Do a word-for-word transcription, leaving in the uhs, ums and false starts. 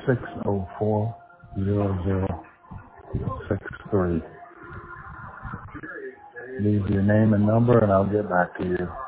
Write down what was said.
six oh four, zero zero six three. Leave your name and number and I'll get back to you.